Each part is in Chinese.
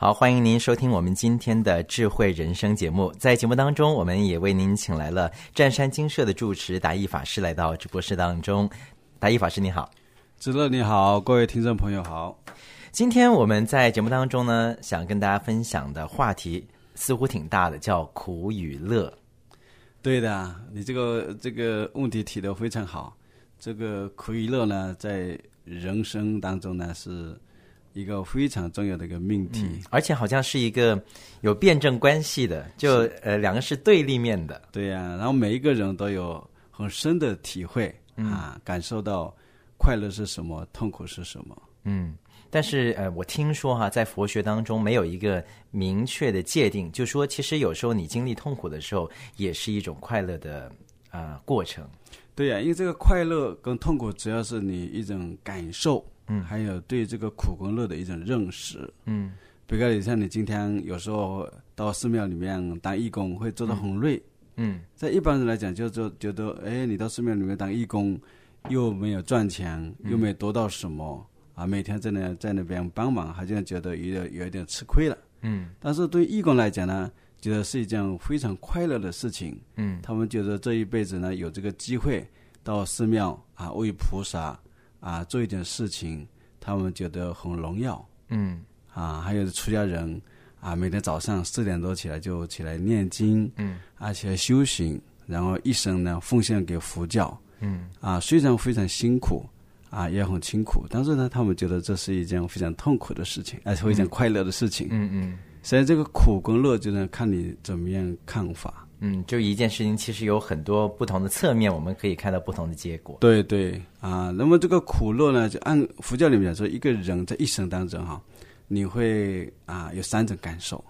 好，欢迎您收听我们今天的智慧人生节目。在节目当中，我们也为您请来了湛山精舍的住持达义法师来到直播室当中。达义法师你好。 子乐你好，各位听众朋友好。 今天我们在节目当中呢，想跟大家分享的话题似乎挺大的，叫苦与乐。 对的，你这个问题提得非常好。这个苦与乐呢，在人生当中呢，是一个非常重要的一个命题， 而且好像是一个有辩证关系的，就两个是对立面的。 对呀，然后每一个人都有很深的体会感受到快乐是什么，痛苦是什么。 但是我听说在佛学当中没有一个明确的界定，就说其实有时候你经历痛苦的时候，也是一种快乐的过程。 对呀，因为这个快乐跟痛苦主要是你一种感受，还有对这个苦跟乐的一种认识。比如像你今天有时候到寺庙里面当义工会做得很累，在一般人来讲就觉得你到寺庙里面当义工又没有赚钱，又没有得到什么每天在那边帮忙，好像觉得有一点吃亏了。但是对义工来讲呢，觉得是一件非常快乐的事情。他们觉得这一辈子呢有这个机会到寺庙为菩萨做一点事情，他们觉得很荣耀。还有出家人每天早上4点多起来念经，起来修行，然后一生呢奉献给佛教。虽然非常辛苦也很辛苦，但是呢他们觉得这是一件非常痛苦的事情，而且非常快乐的事情。所以这个苦跟乐就能看你怎么样看法。 就一件事情其实有很多不同的侧面，我们可以看到不同的结果。 对对那么这个苦乐呢，就按佛教里面讲说，一个人在一生当中你会有3种感受。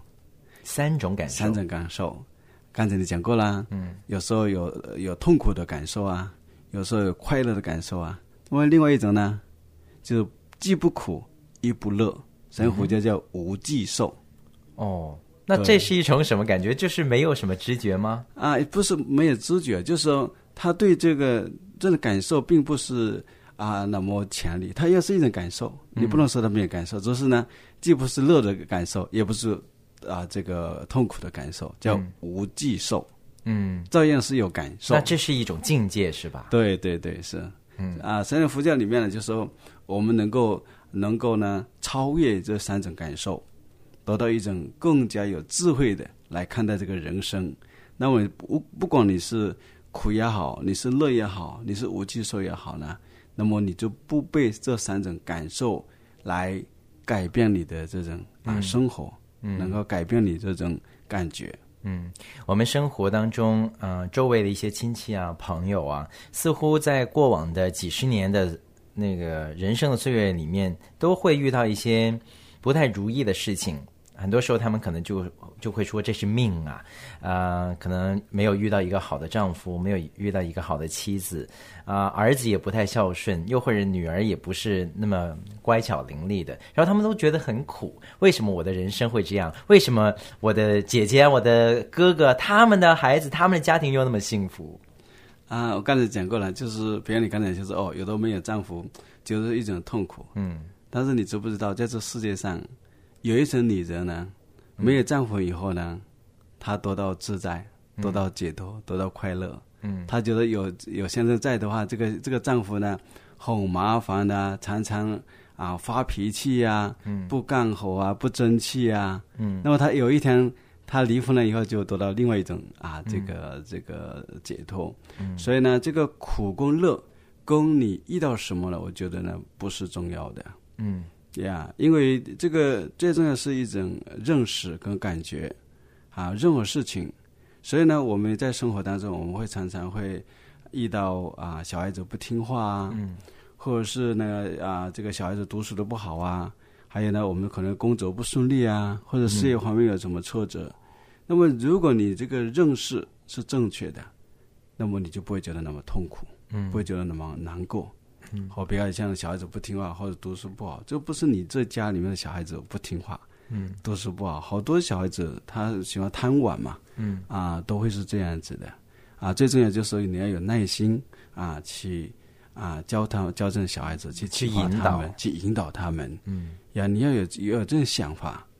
3种感受刚才你讲过啦。有时候有痛苦的感受有时候有快乐的感受那么另外一种呢，就是既不苦亦不乐，所以佛教叫无记受。 那这是一种什么感觉？就是没有什么知觉吗？ 不是没有知觉，就是说他对这个感受并不是那么强烈，它也是一种感受，你不能说它没有感受，只是呢既不是乐的感受，也不是这个痛苦的感受，叫无记受。照样是有感受。 那这是一种境界是吧？ 对对对，是。所以佛教里面呢，就是说我们能够呢超越这3种感受，得到一种更加有智慧的来看待这个人生。那么不管你是苦也好，你是乐也好，你是无记受也好呢，那么你就不被这3种感受来改变你的这种生活，能够改变你这种感觉。 我们生活当中周围的一些亲戚朋友似乎在过往的几十年的那个人生的岁月里面，都会遇到一些不太如意的事情。很多时候他们可能就会说这是命可能没有遇到一个好的丈夫，没有遇到一个好的妻子儿子也不太孝顺，又或者女儿也不是那么乖巧伶俐的，然后他们都觉得很苦。为什么我的人生会这样？为什么我的姐姐我的哥哥他们的孩子他们的家庭又那么幸福我刚才讲过了，就是比如你刚才就是有的没有丈夫就是一种痛苦。但是你知不知道在这世界上有一种女人呢，没有丈夫以后呢，她得到自在，得到解脱，得到快乐。她觉得有先生在的话，这个丈夫呢很麻烦的，常常发脾气不干活不争气那么她有一天她离婚了以后，就得到另外一种这个解脱。所以呢，这个苦跟乐跟你遇到什么了，我觉得呢不是重要的。因为这个最重要是一种认识跟感觉任何事情。所以呢，我们在生活当中，我们会常常会遇到小孩子不听话或者是呢这个小孩子读书的不好还有呢我们可能工作不顺利或者事业方面有什么挫折。那么如果你这个认识是正确的，那么你就不会觉得那么痛苦，不会觉得那么难过。或比较像小孩子不听话或者读书不好，这不是你这家里面的小孩子不听话读书不好，好多小孩子他喜欢贪玩嘛都会是这样子的最重要就是你要有耐心去教这种小孩子去引导他们你要有这种想法，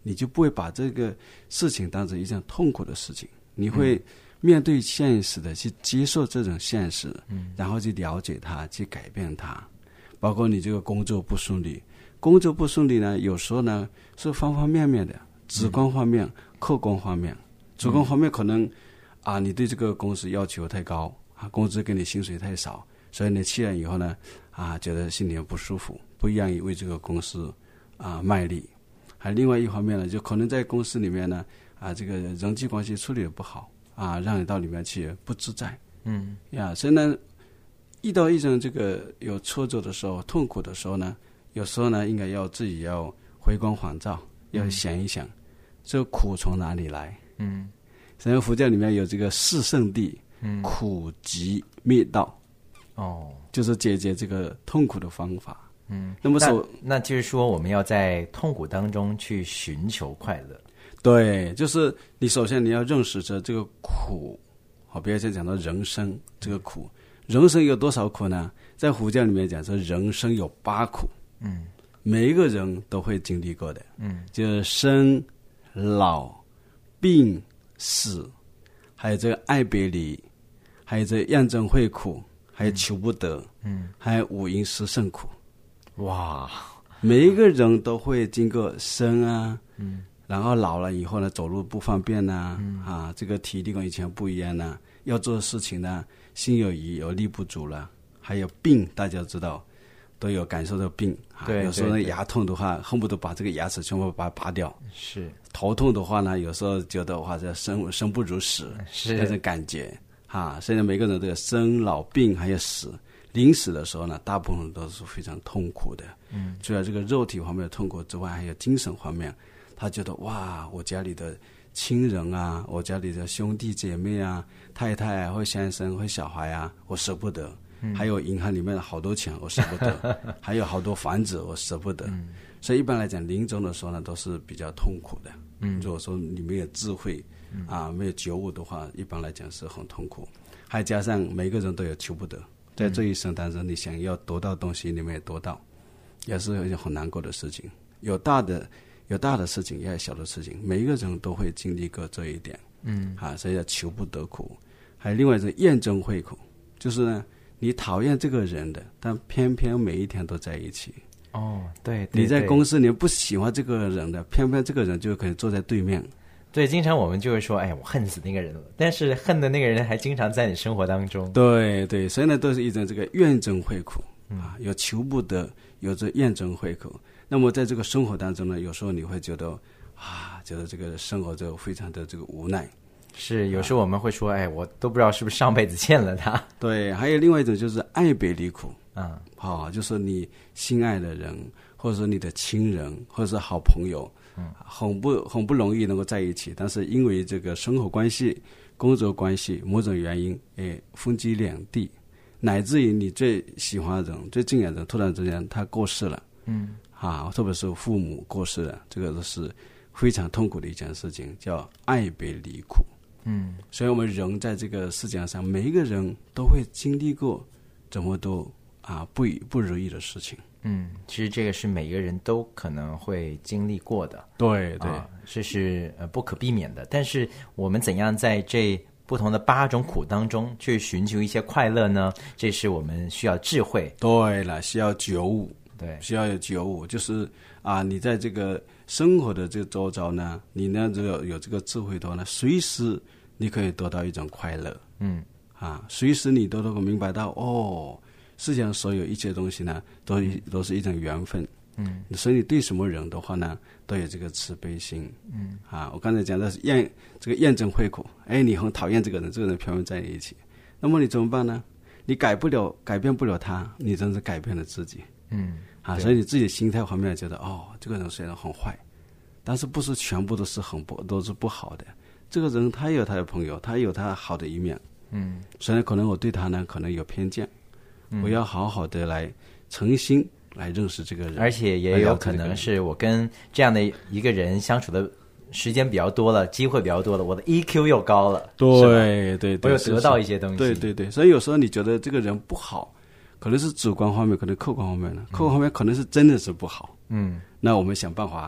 你就不会把这个事情当成一件痛苦的事情，你会面对现实的去接受这种现实，然后去了解它，去改变它。包括你这个工作不顺利，工作不顺利呢，有时候呢是方方面面的，直观方面、客观方面。主观方面可能你对这个公司要求太高工资给你薪水太少，所以你去了以后呢觉得心里不舒服，不愿意为这个公司卖力。还另外一方面呢，就可能在公司里面呢这个人际关系处理的不好让你到里面去不自在。所以呢，遇到一种这个有挫折的时候、痛苦的时候呢，有时候呢应该要自己要回光返照，要想一想这个苦从哪里来。所以佛教里面有这个四圣谛，苦集灭道，就是解决这个痛苦的方法。那么那就是说我们要在痛苦当中去寻求快乐。 对，就是你首先你要认识着这个苦，不要再讲到人生这个苦。人生有多少苦呢？在佛教里面讲说人生有8苦，每一个人都会经历过的，就是生、老、病、死，还有这个爱别离，还有这个厌憎会苦，还有求不得，还有五阴十胜苦。 哇， 每一个人都会经过生然后老了以后呢，走路不方便这个体力跟以前不一样要做的事情呢，心有余而力不足了。还有病，大家知道都有感受到病有时候牙痛的话，恨不得把这个牙齿全部把它拔掉。 是头痛的话呢，有时候觉得这生不如死，是那种感觉现在每个人都有生老病还有死。临死的时候呢，大部分都是非常痛苦的。除了这个肉体方面的痛苦之外，还有精神方面，他觉得哇，我家里的亲人我家里的兄弟姐妹太太或先生或小孩我舍不得。还有银行里面的好多钱我舍不得，还有好多房子我舍不得。所以一般来讲，临终的时候呢，都是比较痛苦的。如果说你没有智慧没有觉悟的话，一般来讲是很痛苦。还加上每个人都有求不得，在这一生当中，你想要得到东西，你没有得到，也是一件很难过的事情。有大的事情，也有小的事情，每一个人都会经历过这一点。所以叫求不得苦。还有另外一种厌憎会苦，就是呢，你讨厌这个人的，但偏偏每一天都在一起。 对， 你在公司你不喜欢这个人的，偏偏这个人就可以坐在对面。 对，经常我们就会说，我恨死那个人了，但是恨的那个人还经常在你生活当中。 对对，所以呢，都是一种这个怨憎会苦有求不得，有这厌憎会苦。那么在这个生活当中呢，有时候你会觉得觉得这个生活就非常的这个无奈。 是，有时候我们会说，我都不知道是不是上辈子欠了他。对， 还有另外一种就是爱别离苦。就是你心爱的人，或者说你的亲人，或者是好朋友，很不容易能够在一起，但是因为这个生活关系、工作关系某种原因，分居两地，乃至于你最喜欢的人、最敬爱的人，突然之间他过世了，特别是父母过世了，这个都是非常痛苦的一件事情，叫爱别离苦。所以我们人在这个世界上，每一个人都会经历过这么多不如意的事情。 其实这个是每个人都可能会经历过的。 对对， 这是不可避免的。但是我们怎样在这不同的8种苦当中去寻求一些快乐呢？这是我们需要智慧。 对了，需要觉悟。对，需要有觉悟，就是你在这个生活的这个周遭呢，你呢有这个智慧的话呢，随时你可以得到一种快乐。随时你都能够明白到世界上所有一切东西呢，都是一种缘分。所以你对什么人的话呢，都有这个慈悲心。我刚才讲的是这个厌憎会苦。你很讨厌这个人，这个人偏偏在一起，那么你怎么办呢？你改变不了他，你真是改变了自己。所以你自己的心态方面觉得这个人虽然很坏，但是不是全部都是都是不好的。这个人他有他的朋友，他有他好的一面。所以可能我对他呢可能有偏见。我要好好的来诚心来认识这个人， 而且也有可能是我跟这样的一个人相处的时间比较多了，机会比较多了，我的 EQ 又高了。 对对对， 我有得到一些东西。 对对对，所以有时候你觉得这个人不好，可能是主观方面，可能客观方面呢，客观方面可能是真的是不好。那我们想办法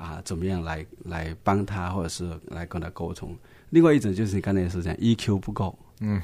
怎么样来帮他，或者是来跟他沟通。另外一种就是你刚才也是讲 EQ 不够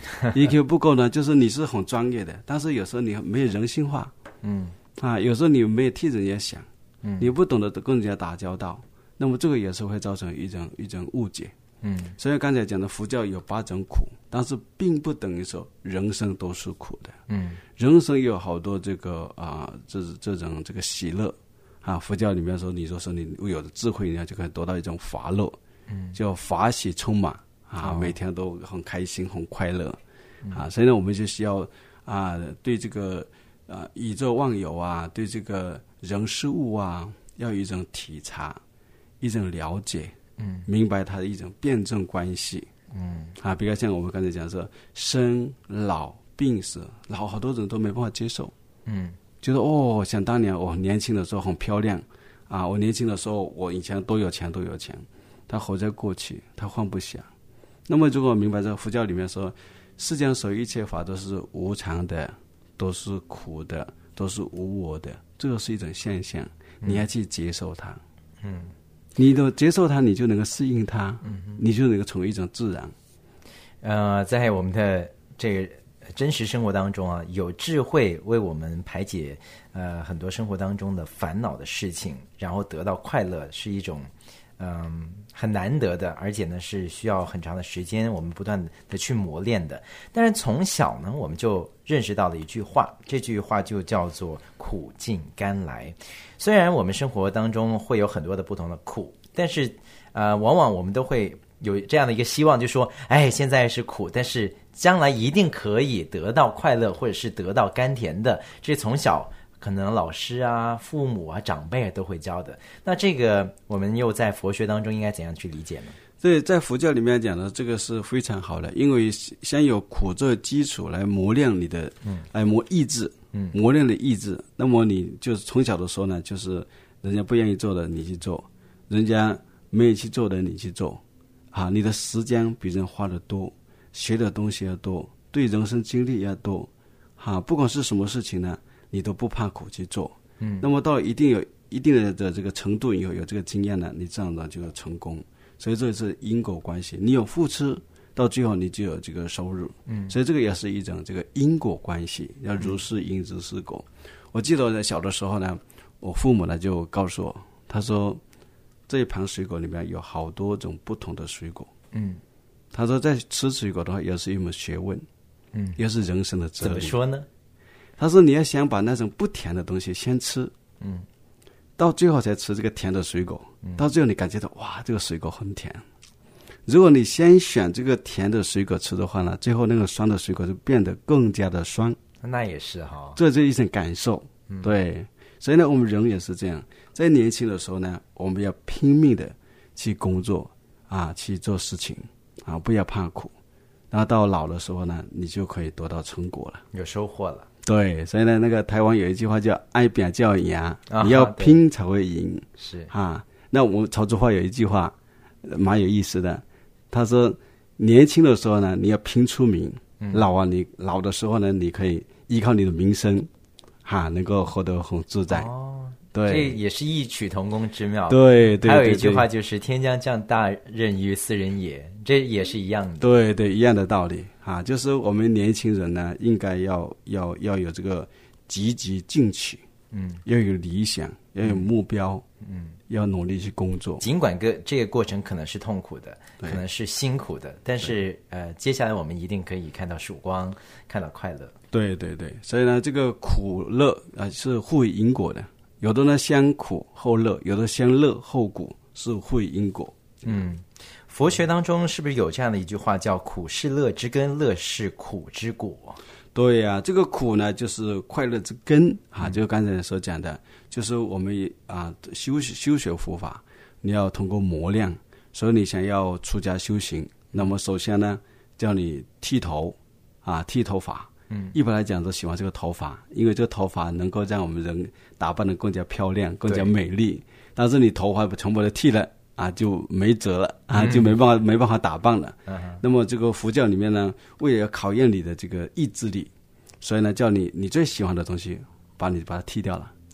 ，EQ 不够呢，就是你是很专业的，但是有时候你没有人性化，有时候你没有替人家想，你不懂得跟人家打交道，那么这个也是会造成一种误解。所以刚才讲的佛教有8种苦，但是并不等于说人生都是苦的。人生有好多这个这种这个喜乐佛教里面说，你说你有的智慧，你就可以得到一种法乐，叫法喜充满每天都很开心很快乐所以呢，我们就需要对这个宇宙万有对这个人事物要有一种体察，一种了解。明白它的一种辩证关系。比如像我们刚才讲说生老病死，好多人都没办法接受。觉得想当年我年轻的时候很漂亮我年轻的时候我以前都有钱，他活在过去，他放不下。那么如果明白这个佛教里面说，世间所有一切法都是无常的，都是苦的，都是无我的，这个是一种现象，你要去接受它。你都接受它，你就能够适应它，你就能够成为一种自然。 在我们的这个真实生活当中有智慧为我们排解很多生活当中的烦恼的事情，然后得到快乐，是一种很难得的，而且呢是需要很长的时间我们不断的去磨练的。但是从小呢，我们就认识到了一句话，这句话就叫做苦尽甘来。虽然我们生活当中会有很多的不同的苦，但是往往我们都会有这样的一个希望，就说现在是苦，但是将来一定可以得到快乐，或者是得到甘甜的。这从小可能老师父母长辈都会教的。那这个我们又在佛学当中应该怎样去理解呢？ 对，在佛教里面讲的这个是非常好的，因为先有苦这个基础来磨练你的来磨意志，磨练的意志。那么你就是从小的时候呢，就是人家不愿意做的你去做，人家没有去做的你去做你的时间比人花的多，学的东西要多，对人生经历要多不管是什么事情呢，你都不怕苦去做。那么到了一定的这个程度以后，有这个经验呢，你这样的就成功。所以这是因果关系，你有付出，到最后你就有这个收入。所以这个也是一种这个因果关系，要如是因如是果。我记得我在小的时候呢，我父母呢就告诉我，他说这一盘水果里面有好多种不同的水果。他说在吃水果的话也是一门学问，也是人生的哲理。 怎么说呢？ 他说你要想把那种不甜的东西先吃，到最后才吃这个甜的水果，到最后你感觉到哇，这个水果很甜。如果你先选这个甜的水果吃的话呢，最后那个酸的水果就变得更加的酸。 那也是这是一种感受。对，所以呢，我们人也是这样，在年轻的时候呢，我们要拼命的去工作去做事情不要怕苦。然后到老的时候呢，你就可以得到成果了， 有收获了。 对，所以呢，那个台湾有一句话叫“爱拼叫赢”，你要拼才会赢。 是那我们潮州话有一句话蛮有意思的，他说年轻的时候呢，你要拼出名，你老的时候呢，你可以依靠你的名声能够活得很自在。对， 这也是异曲同工之妙。 对， 还有一句话就是天将降大任于斯人也，这也是一样的。 对对，一样的道理就是我们年轻人呢，应该要有这个积极进取，要有理想，要有目标，要努力去工作。 尽管这个过程可能是痛苦的，可能是辛苦的，但是接下来我们一定可以看到曙光，看到快乐。 对对对，所以呢，这个苦乐是互为因果的。有的呢先苦后乐，有的先乐后苦，是互为因果。 佛学当中是不是有这样的一句话叫苦是乐之根，乐是苦之果？ 对这个苦呢就是快乐之根就刚才所讲的，就是我们修学佛法，你要通过磨练。所以你想要出家修行，那么首先呢叫你剃头剃头发。一般来讲都喜欢这个头发，因为这个头发能够让我们人打扮得更加漂亮，更加美丽。但是你头发全部都剃了就没辙了就没办法打扮了。那么这个佛教里面呢，为了考验你的这个意志力，所以呢叫你最喜欢的东西把它剃掉了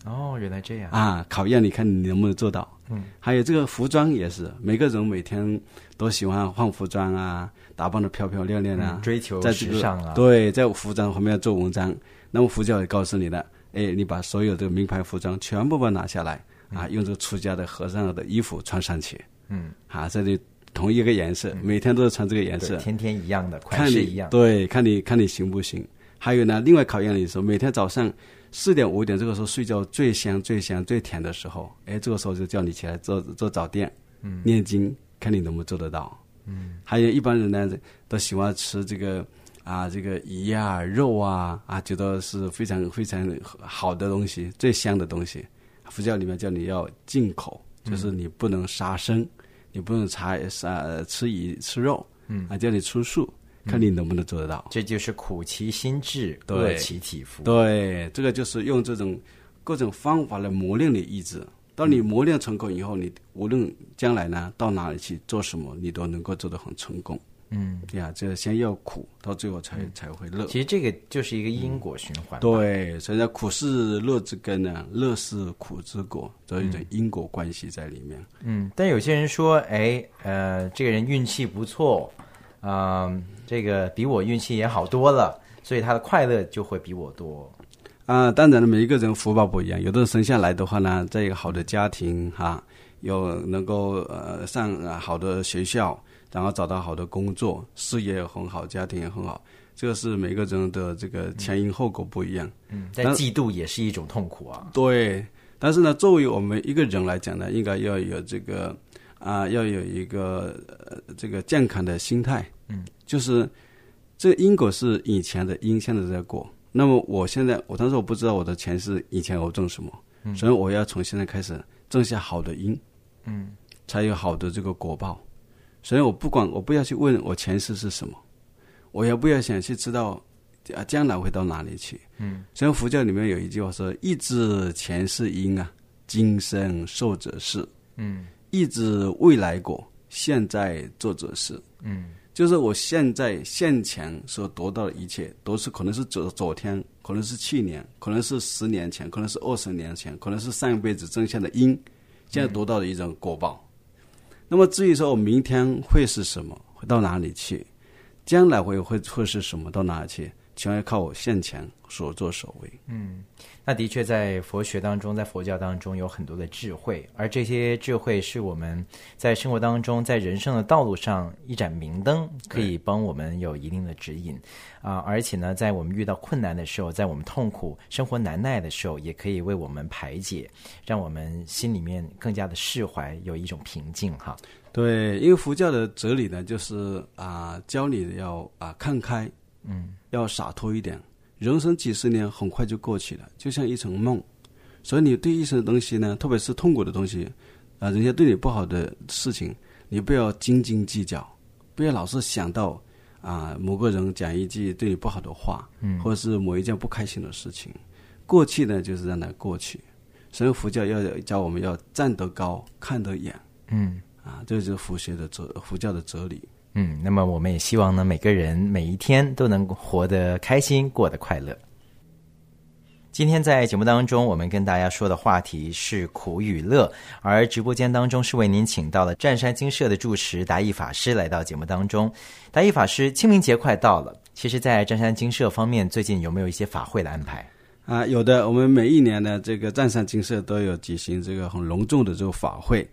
哦，原来这样啊，考验你看你能不能做到。还有这个服装也是，每个人每天都喜欢换服装啊，打扮得漂漂亮亮啊， 追求时尚啊。 对，在服装方面做文章。那么佛教也告诉你了，你把所有的名牌服装全部把它拿下来啊，用这个出家的和尚的衣服穿上去。这里同一个颜色，每天都是穿这个颜色， 天天一样的款式一样。 对，看你行不行。还有呢，另外考验你的时候，每天早上4点5点这个时候睡觉最香最香最甜的时候，这个时候就叫你起来做早殿，念经，看你能不能做得到。还有一般人呢都喜欢吃这个鱼啊肉啊觉得是非常非常好的东西，最香的东西。佛教里面叫你要净口，就是你不能杀生，你不能吃鱼吃肉，叫你吃素。看你能不能做得到。 这就是苦其心志，饿其体肤。 对，这个就是用这种各种方法来磨练你意志。当你磨练成功以后，你无论将来呢到哪里去做什么，你都能够做得很成功。这先要苦，到最后才会乐。 其实这个就是一个因果循环。 对，所以呢，苦是乐之根呢，乐是苦之果，有一种因果关系在里面。 但有些人说，这个人运气不错。这个比我运气也好多了，所以他的快乐就会比我多。 当然了，每一个人福报不一样，有的人生下来的话呢，在一个好的家庭有能够上好的学校，然后找到好的工作，事业也很好，家庭也很好，这个是每个人的这个前因后果不一样。 但嫉妒也是一种痛苦啊。 对，但是呢，作为我们一个人来讲呢，应该要有这个要有一个这个健康的心态。就是这个因果是以前的因，现在在过。那么我当时我不知道我的前世以前我种什么，所以我要从现在开始种下好的因，才有好的这个果报。所以我不要去问我前世是什么，我也不要想去知道将来会到哪里去。所以佛教里面有一句话说：忆知前世因今生受者是。忆知未来果，现在做者是。就是我现在现前所得到的一切，都是可能是昨天，可能是去年，可能是10年前，可能是20年前，可能是上一辈子种下的因，现在得到的一种果报。那么至于说我明天会是什么，会到哪里去，将来会是什么，到哪里去，全要靠我现前所作所为。 那的确在佛学当中，在佛教当中有很多的智慧，而这些智慧是我们在生活当中，在人生的道路上一盏明灯，可以帮我们有一定的指引而且呢，在我们遇到困难的时候，在我们痛苦生活难耐的时候，也可以为我们排解，让我们心里面更加的释怀，有一种平静对，因为佛教的哲理呢，就是教你要看开，要洒脱一点。人生几十年很快就过去了，就像一场梦。所以你对一生的东西呢，特别是痛苦的东西人家对你不好的事情，你不要斤斤计较，不要老是想到某个人讲一句对你不好的话，或者是某一件不开心的事情。过去呢，就是让它过去。所以佛教要教我们要站得高，看得远。这就是佛教的哲理。 那么我们也希望呢，每个人每一天都能活得开心，过得快乐。今天在节目当中，我们跟大家说的话题是苦与乐，而直播间当中是为您请到了湛山精舍的住持达义法师来到节目当中。达义法师，清明节快到了，其实在湛山精舍方面最近有没有一些法会的安排？ 有的，我们每一年呢，这个湛山精舍都有举行这个很隆重的这个法会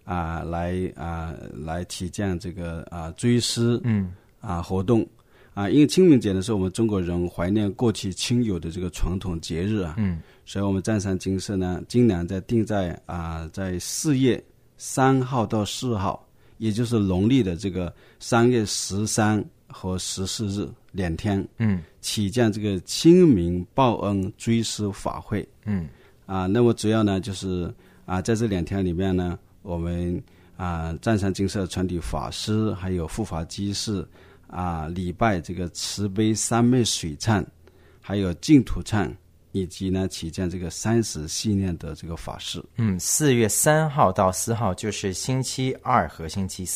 来体现这个追思活动因为清明节呢是我们中国人怀念过去亲友的这个传统节日所以我们湛山精舍呢今年定在4月3号到4号，也就是农历的这个3月13和14日2天起见这个清明报恩追思法会那么主要呢就是在这2天里面呢，我们湛山精舍全体法师还有护法居士礼拜这个慈悲三昧水忏，还有净土忏，以及呢起见这个30系念的这个法事。 4月3号到4号就是星期2和星期3。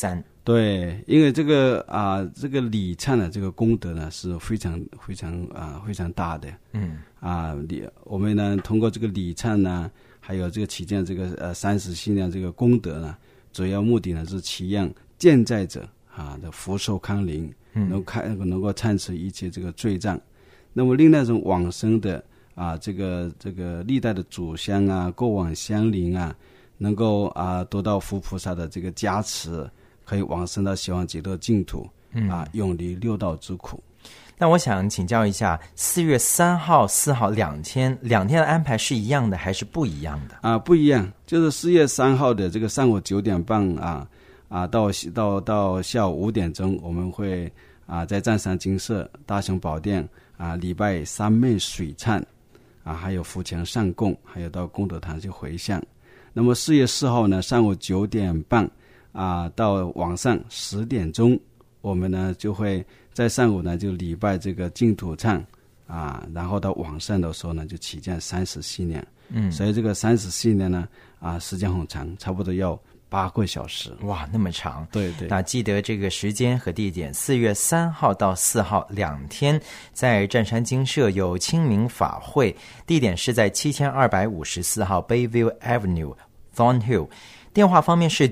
对，因为这个礼忏的这个功德呢是非常非常非常大的。我们呢通过这个礼忏呢，还有这个起见这个30系念这个功德呢，主要目的呢是祈让健在者的福寿康宁，能够忏除一切这个罪障。那么另外一种往生的这个历代的祖先啊、过往乡邻啊，能够得到佛菩萨的这个加持，可以往生到西方极乐净土，永离六道之苦。 那我想请教一下，4月3号、4号两天的安排是一样的还是不一样的？ 不一样，就是4月3号的这个上午9点半到下午5点钟，我们会在湛山精舍大雄宝殿礼拜三昧水忏还有福前上供，还有到功德堂去回向。那么4月4号呢，上午9点半到晚上10点钟，我们呢就会在上午呢就礼拜这个净土忏然后到晚上的时候呢就起见30系念。所以这个30系念呢时间很长，差不多要8个小时。 哇，那么长。 对对。 那记得这个时间和地点，4月3号到4号2天，在湛山精舍有清明法会，地点是在7254号 Bayview Avenue Thornhill， 电话方面是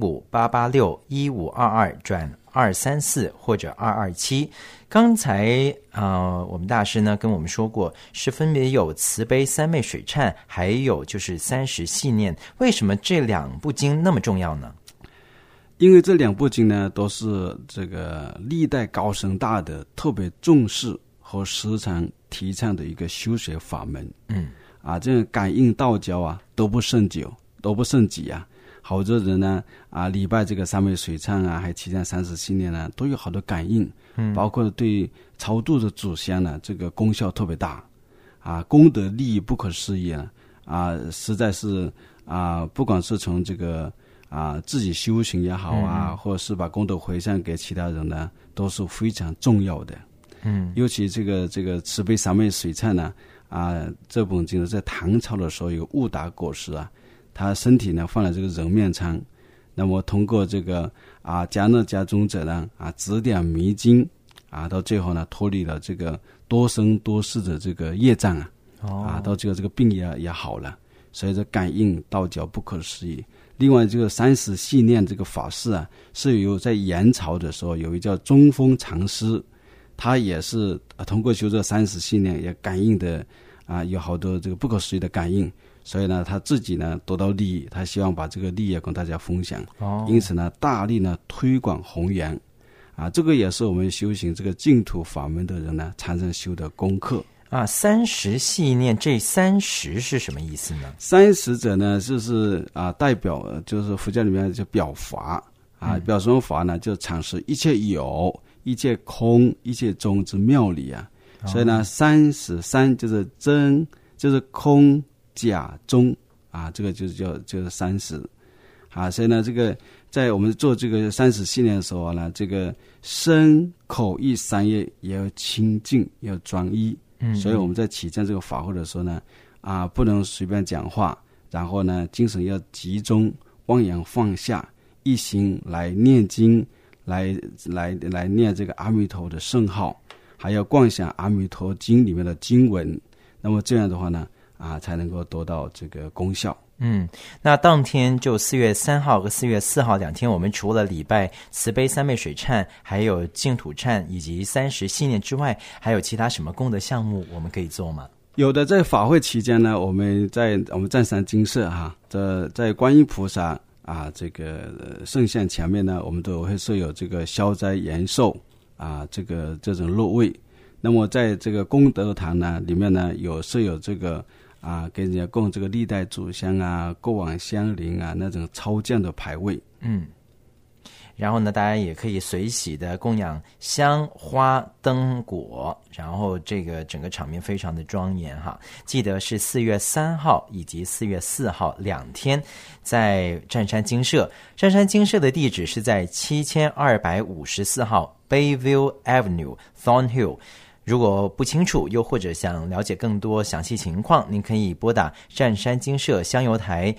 905-886-1522-234或者227。刚才我们大师呢跟我们说过，是分别有慈悲三昧水忏，还有就是30系念。为什么这2部经那么重要呢？ 因为这2部经呢都是这个历代高僧大德特别重视和时常提倡的一个修学法门。这个感应道交都不胜己好多人呢礼拜这个三昧水忏还祈愿30系念呢，都有好多感应。包括对超度的祖先呢，这个功效特别大功德利益不可思议实在是不管是从这个自己修行也好或者是把功德回向给其他人呢，都是非常重要的。尤其这个慈悲三昧水忏呢这本经在唐朝的时候有悟达国师他身体呢放在这个人面舱，那么通过这个迦那迦尊者呢指点迷津到最后呢脱离了这个多生多世的这个业障到这个病也好了。所以这感应道交不可思议。另外这个30系念这个法事是由在元朝的时候有一叫中峰禅师，他也是通过修这30系念也感应的有好多这个不可思议的感应。所以呢他自己呢得到利益，他希望把这个利益跟大家分享。因此呢大力呢推广弘扬这个也是我们修行这个净土法门的人呢常常修的功课 30系念，这30是什么意思呢 ？30者呢就是代表就是佛教里面就表法表什么法呢？就阐释一切有、一切空、一切中之妙理所以呢33就是真，就是空假中这个就是30所以呢这个在我们做这个30系念的时候呢，这个身口意三业也要清净，要专一。所以我们在起见这个法会的时候呢不能随便讲话，然后呢精神要集中，忘言放下，一心来念经，来念这个阿弥陀的圣号，还要观想阿弥陀经里面的经文。那么这样的话呢才能够得到这个功效。 那当天就4月3号和4月4号2天，我们除了礼拜慈悲三昧水忏，还有净土忏以及30系念之外，还有其他什么功德项目我们可以做吗？ 有的，在法会期间呢，我们湛山精舍在观音菩萨这个圣像前面呢，我们都会设有这个消灾延寿这种肉位。那么在这个功德堂呢里面呢，设有这个给人家供这个历代祖先过往乡邻那种超降的牌位。 然后呢大家也可以随喜的供养香花灯果，然后这个整个场面非常的庄严记得是4月3号以及4月4号2天，在湛山精舍。湛山精舍的地址是在7254号 Bayview Avenue Thornhill。 如果不清楚，又或者想了解更多详细情况，您可以拨打湛山精舍香油台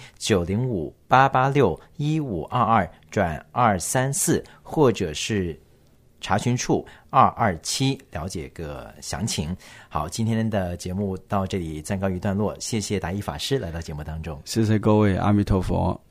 905-886-1522-234，或者是查询处227了解个详情。好，今天的节目到这里暂告一段落，谢谢达一法师来到节目当中。 谢谢各位，阿弥陀佛。